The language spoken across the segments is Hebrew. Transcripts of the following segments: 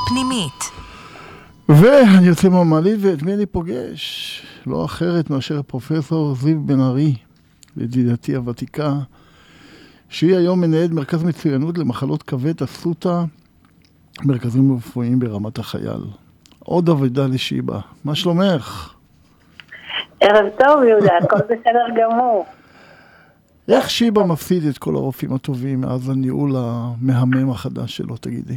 פנימית. ואני יוצא מהמעלית ואת מי אני פוגש? לא אחרת מאשר פרופסור זיו בן ארי, ידידתי הוותיקה, שהיא היום מנהלת מרכז מצוינות למחלות כבד אסותא, מרכזים רפואיים ברמת החייל. עוד עבודה לשיבה. מה שלומך? ערב טוב יהודה, הכל בסדר גמור. איך שיבה מפסיד את כל הרופאים הטובים מאז הניהול המהמם החדש שלו, תגידי?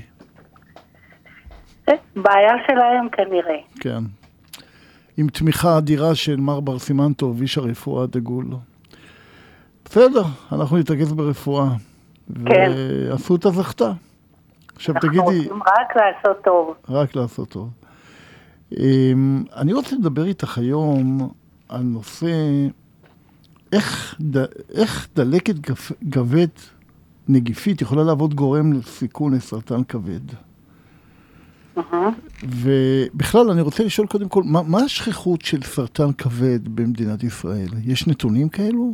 בעיה שלהם כנראה. כן. עם תמיכה אדירה של מר בר סימן טוב, איש הרפואה הדגול. בסדר, אנחנו נתרכז ברפואה. כן. ואסותא זכתה. עכשיו תגידי... אנחנו רוצים רק לעשות טוב. רק לעשות טוב. אני רוצה לדבר איתך היום על נושא איך דלקת כבד נגיפית יכולה לעבוד גורם לסיכון לסרטן כבד. ובכלל אני רוצה לשאול קודם כל, מה השכיחות של סרטן כבד במדינת ישראל? יש נתונים כאלו?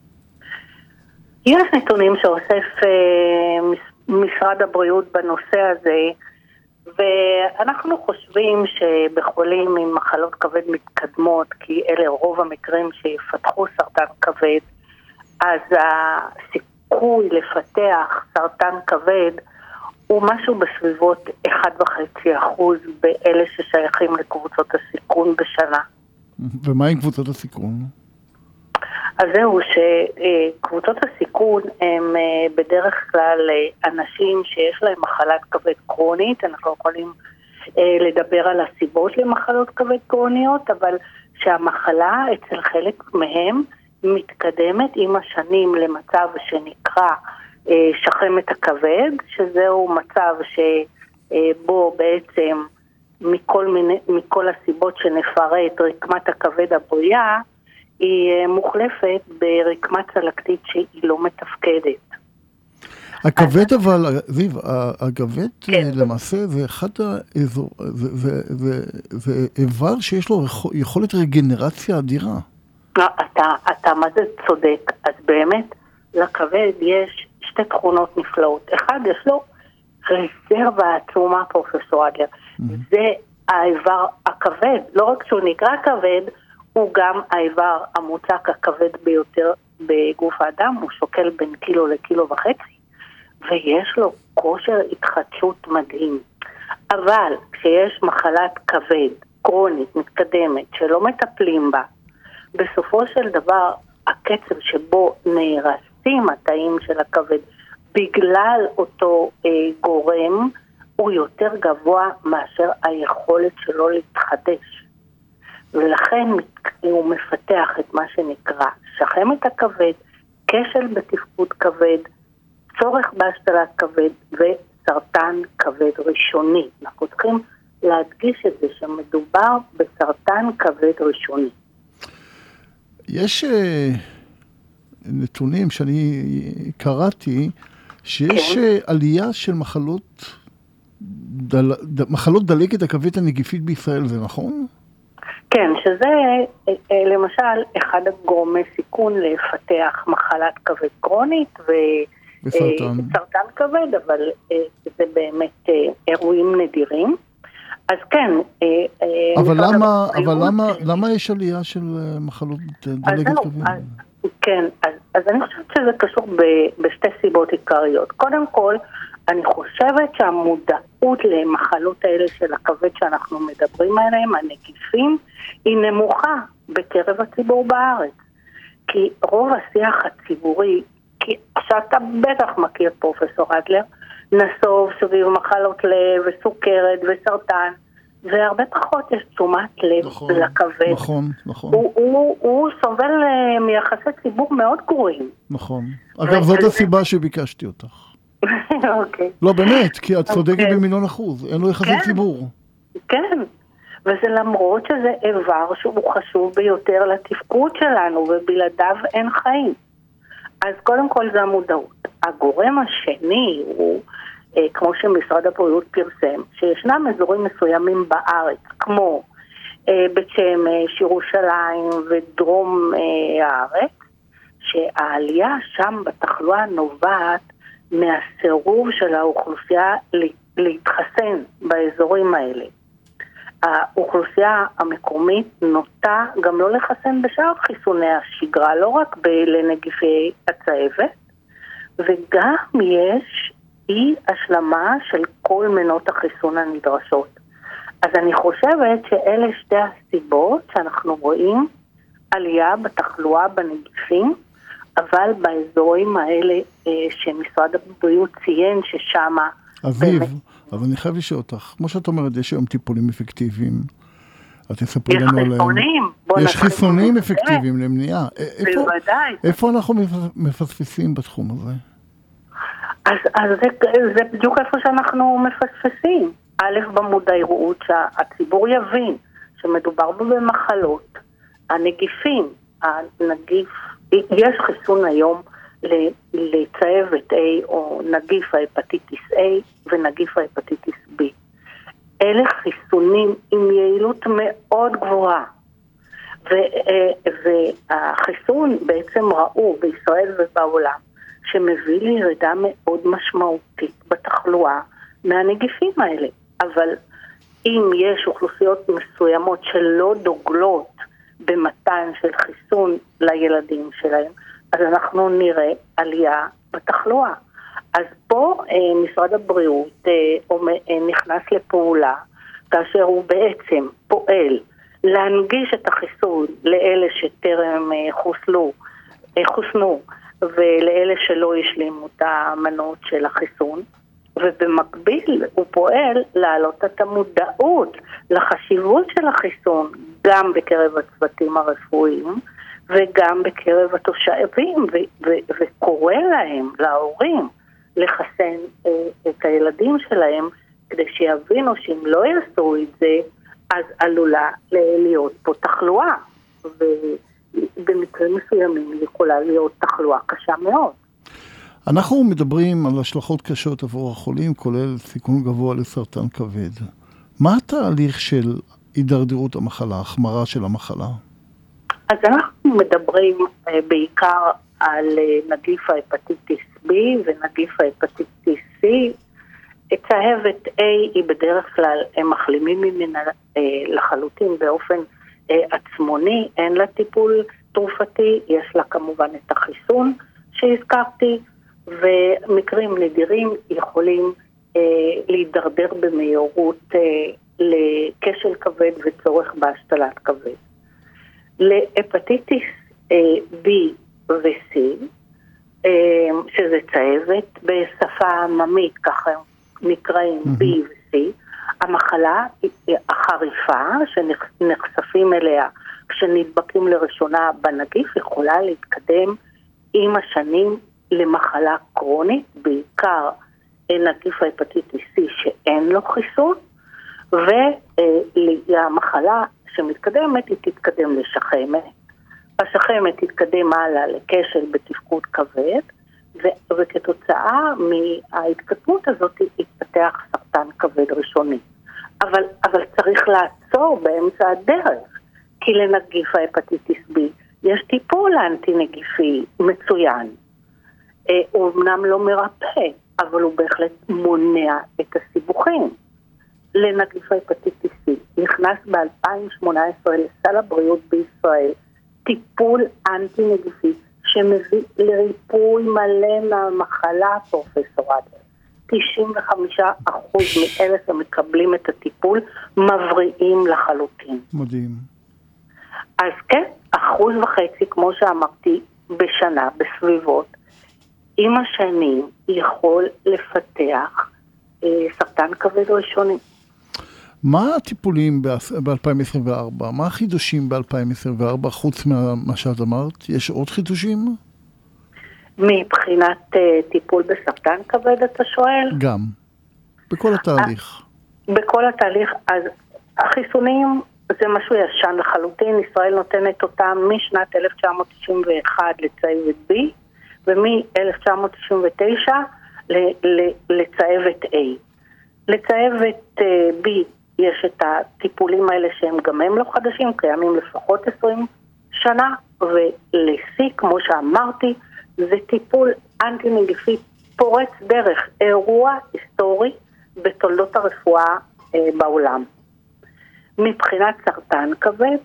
יש נתונים שאוסף משרד הבריאות בנושא הזה, ואנחנו חושבים שבחולים עם מחלות כבד מתקדמות, כי אלה רוב המקרים שיפתחו סרטן כבד, אז הסיכוי לפתח סרטן כבד הוא משהו בסביבות 1.5% באלה ששייכים לקבוצות הסיכון בשנה. ומה עם קבוצות הסיכון? אז זהו שקבוצות הסיכון הם בדרך כלל אנשים שיש להם מחלת כבד קרונית. אנחנו יכולים לדבר על הסיבות למחלות כבד קרוניות, אבל שהמחלה אצל חלק מהם מתקדמת עם השנים למצב שנקרא שחמת הכבד, שזהו מצב שבו בעצם מכל הסיבות שנפרט רקמת הכבד הבריאה, היא מוחלפת ברקמה צלקתית שהיא לא מתפקדת. הכבד אבל, זיו, הכבד למעשה זה אחד האזור, זה איבר שיש לו יכולת רגנרציה אדירה. אתה מה זה צודק, אז באמת לכבד יש שתי תכונות נפלאות. אחד, יש לו רזרבה עצומה, פרופסור אדלר. זה האיבר הכבד, לא רק שהוא נקרא כבד, הוא גם האיבר המוצק הכבד ביותר בגוף האדם, הוא שוקל בין קילו לקילו וחצי, ויש לו כושר התחדשות מדהים. אבל כשיש מחלת כבד, קרונית, מתקדמת, שלא מטפלים בה, בסופו של דבר הקצב שבו נהרסים התאים של הכבד בגלל אותו גורם, הוא יותר גבוה מאשר היכולת שלו להתחדש. ולכן הוא מפתח את מה שנקרא שחמת הכבד, כשל בתפקוד כבד, צורך בהשתלת כבד וסרטן כבד ראשוני. אנחנו צריכים להדגיש את זה שמדובר בסרטן כבד ראשוני. יש נתונים שאני קראתי שיש עלייה של מחלות דלקת הכבד הנגיפית בישראל, זה נכון? כן, שזה למשל אחד הגורמי סיכון לפתח מחלת כבד קרונית וסרטן כבד, אבל זה באמת אירועים נדירים. אז כן. אבל למה יש עלייה של מחלות דלקת כבד? כן, אז אני חושבת שזה קשור בשתי סיבות עיקריות. קודם כל, אני חושבת שהמודעות למחלות האלה של הכבד שאנחנו מדברים עליהם, הנגיפים, היא נמוכה בקרב הציבור בארץ. כי רוב השיח הציבורי, כי שאתה בטח מכיר פרופסור אדלר, נסוב סביב מחלות לב וסוכרת וסרטן, והרבה פחות יש תשומת לב לכבד. נכון. הוא סובל מיחסי ציבור מאוד גרועים. נכון. אגב, זאת הסיבה שביקשתי אותך. אוקיי. לא, באמת, כי את צודקת ב1,000,000%. אין לו יחסי ציבור. כן. וזה למרות שזה איבר שהוא חשוב ביותר לתפקוד שלנו, ובלעדיו אין חיים. אז קודם כל זה המודעות. הגורם השני הוא, כמו שמשרד הבריאות פרסם, שישנם אזורים מסוימים בארץ, כמו בית שמש, ירושלים ודרום הארץ, שהעלייה שם בתחלואה נובעת מהסירוב של האוכלוסייה להתחסן באזורים האלה. האוכלוסייה המקומית נוטה גם לא לחסן בשאר חיסוני השגרה, לא רק לנגיפי הצהבת, וגם יש אי השלמה של כל מנות החיסון הנדרשות. אז אני חושבת שאלה שתי הסיבות שאנחנו רואים עלייה בתחלואה בנגיפים, אבל באזורים האלה שמשרד הבריאות ציין ששם... אביב, אבל אני חייב לשאול אותך, כמו שאת אומרת, יש היום טיפולים אפקטיביים, את תספרי לנו עליהם. יש חיסונים. יש חיסונים אפקטיביים למניעה. בוודאי. איפה אנחנו מפספסים בתחום הזה? אז זה בדיוק איפה שאנחנו מפספסים. א', במודעות שהציבור יבין שמדובר במחלות, הנגיפים, יש חיסון היום לצהבת A או נגיף ההפטיטיס A ונגיף ההפטיטיס B. אלה חיסונים עם יעילות מאוד גבוהה. והחיסון בעצם ראו בישראל ובעולם שמביא לירידה מאוד משמעותית בתחלואה מהנגיפים האלה. אבל אם יש אוכלוסיות מסוימות שלא דוגלות במתן של חיסון לילדים שלהם, אז אנחנו נראה עלייה בתחלואה. אז פה משרד הבריאות נכנס לפעולה, כאשר הוא בעצם פועל להנגיש את החיסון לאלה שטרם חוסנו ולאלה שלא השלימו את המנות של החיסון, ובמקביל הוא פועל להעלות את המודעות לחשיבות של החיסון גם בקרב הצוותים הרפואיים וגם בקרב התושבים, וקורא להם, להורים, לחסן את הילדים שלהם, כדי שיבינו שאם לא יעשו את זה, אז עלולה להיות פה תחלואה, ובמקרים מסוימים יכולה להיות תחלואה קשה מאוד. אנחנו מדברים על השלכות קשות עבור החולים, כולל סיכון גבוה לסרטן כבד. מה התהליך של הידרדרות המחלה, החמרה של המחלה? אז אנחנו מדברים בעיקר על נגיף ההפטיטיס B ונגיף ההפטיטיס C. צהבת A היא בדרך כלל, הם מחלימים ממנה לחלוטין באופן עצמוני, אין לה טיפול תרופתי, יש לה כמובן את החיסון שהזכרתי, ומקרים נדירים יכולים להידרדר במהירות לכשל כבד וצורך בהשתלת כבד. להפטיטיס B ו-C, שזה צהבת, בשפה עממית, ככה נקראים B ו-C, המחלה החריפה שנחשפים אליה כשנדבקים לראשונה בנגיף יכולה להתקדם עם השנים למחלה קרונית, בעיקר נגיף ההפטיטיס C שאין לו חיסון, והמחלה שמתקדמת היא תתקדם לשחמת, השחמת תתקדם הלאה לכשל בתפקוד כבד, וכתוצאה מההתקדמות הזאת יתפתח סרטן כבד ראשוני. אבל צריך לעצור באמצע הדרך, כי לנגיף ההפטיטיס B יש טיפול אנטי-נגיפי מצוין. הוא אמנם לא מרפא, אבל הוא בהחלט מונע את הסיבוכים. לנגיף ההפטיטיס C נכנס ב-2018 לסל הבריאות בישראל טיפול אנטי-נגיפי שמביא לריפוי מלא מהמחלה, פרופסור אדלר. 95% מאלה שמקבלים את הטיפול מבריאים לחלוטין. מדהים. אז כן, 1.5%, כמו שאמרתי, בשנה, בסביבות, עם השנים יכול לפתח סרטן כבד ראשוני. מה הטיפולים ב-2024? מה החידושים ב-2024 חוץ ממה שאת אמרת? יש עוד חידושים? מבחינת טיפול בסרטן כבד אתה שואל? גם. בכל התהליך. בכל התהליך, אז החיסונים זה משהו ישן לחלוטין. ישראל נותנת אותם משנת 1991 לצהבת B ומ-1999 לצהבת A. לצהבת B יש את הטיפולים האלה שהם גם הם לא חדשים, קיימים לפחות 20 שנה, ול-C, כמו שאמרתי, זה טיפול אנטי-נגיפי פורץ דרך, אירוע היסטורי בתולדות הרפואה בעולם. מבחינת סרטן כבד,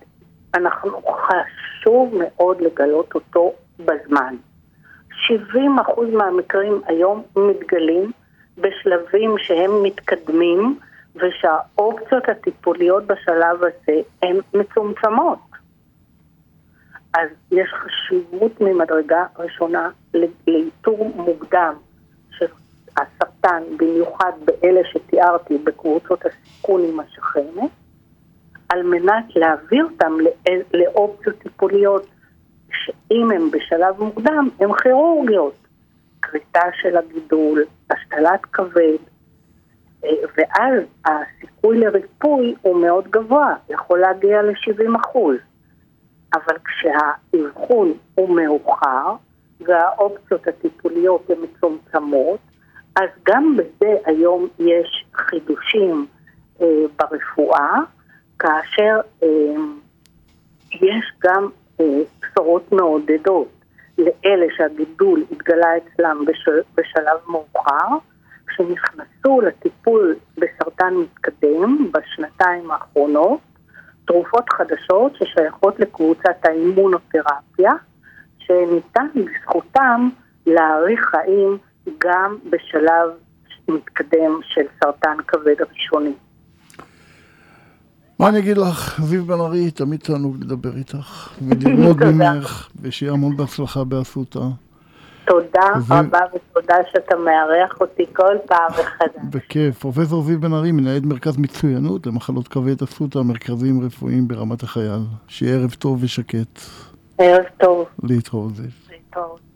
חשוב מאוד לגלות אותו בזמן. 70% מהמקרים היום מתגלים בשלבים שהם מתקדמים, ושהאופציות הטיפוליות בשלב הזה הן מצומצמות. אז יש חשיבות ממדרגה ראשונה לאיתור מוקדם של הסרטן, במיוחד באלה שתיארתי בקבוצות הסיכון עם השחמת, על מנת להביא אותם לאופציות טיפוליות שאם הם בשלב מוקדם הם כירורגיות, קריטה של הגידול, השתלת כבד, ואז הסיכוי לריפוי הוא מאוד גבוה, יכול להגיע ל-70%. אבל כשהאבחון הוא מאוחר והאופציות הטיפוליות הן מצומצמות, אז גם בזה היום יש חידושים ברפואה, כאשר יש גם בשורות מעודדות לאלה שהגידול התגלה אצלם בשלב מאוחר, שנכנסו לטיפול בסרטן מתקדם בשנתיים האחרונות, תרופות חדשות ששייכות לקבוצת האימונותרפיה, שניתן בזכותם להאריך חיים גם בשלב מתקדם של סרטן כבד ראשוני. מה אני אגיד לך, זיו בן ארי, תמיד תענוג לדבר איתך, וללמוד ממך, ושיהיה המון בהצלחה באסותא. תודה רבה ותודה שאתה מארח אותי כל פעם מחדש. בכיף. פרופסור זיו בן ארי, מנהלת מרכז מצוינות למחלות כבד אסותא, מרכזים רפואיים ברמת החייל. שיהיה ערב טוב ושקט. ערב טוב. להתראות זיו. להתראות.